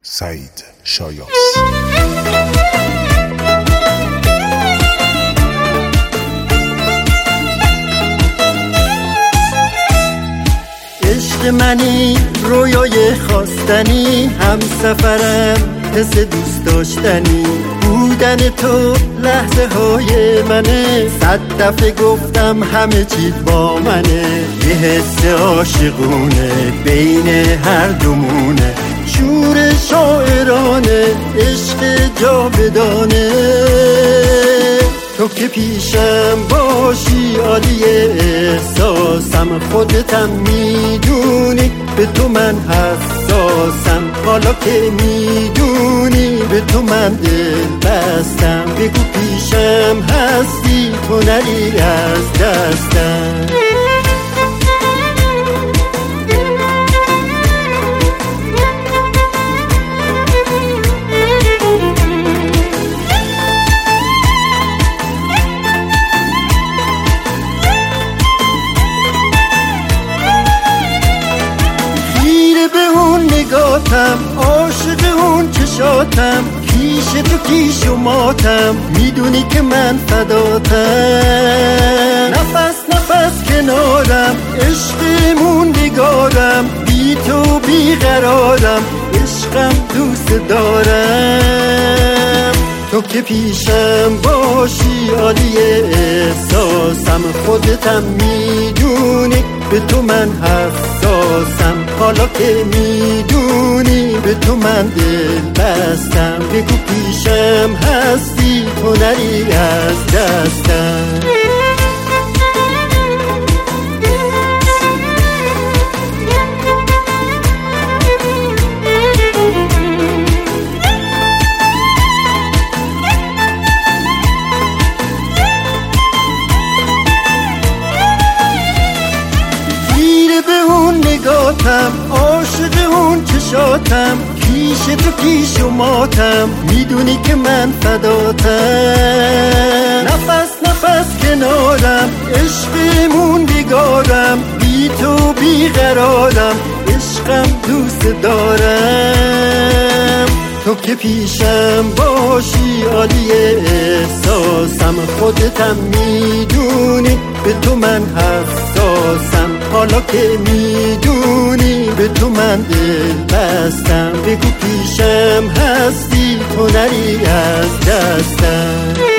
سعید شایان. عشق منی رویای خواستنی، هم سفرم حس دوست داشتنی، بودن تو لحظه های منه، 100 دفعه گفتم همه چیز با منه، یه حس عاشقونه بین هر دومونه، شور شاعرانه عشق جاودانه، تو که پیشم باشی عالیه احساسم، خودتم میدونی به تو من حساسم، حالا که میدونی به تو من دل بستم، بگو پیشم هستی تو نری از دستم. نگاتم عاشق اون چشاتم، کیش تو کیش و ماتم، میدونی که من فداتم، نفس نفس کنارم عشقمون نگارم، بی تو بیقرارم عشقم دوست دارم، تو که پیشم باشی عالیه احساسم، خودتم میدونی به تو من حساسم، حالا که میدونی به تو من دل بستم، بگو پیشم هستی تو نری از دستم. نگاتم عاشق اون چشاتم، کیش تو کیش و ماتم، میدونی که من فداتم، نفس نفس کنارم عشقمون نگارم، بی تو بیقرارم عشقم دوست دارم، تو که پیشم باشی عالیه احساسم، خودتم میدونی به تو من حساسم، حالا که میدونی به تو من دل بستم، بگو پیشم هستی تو نری از دستم.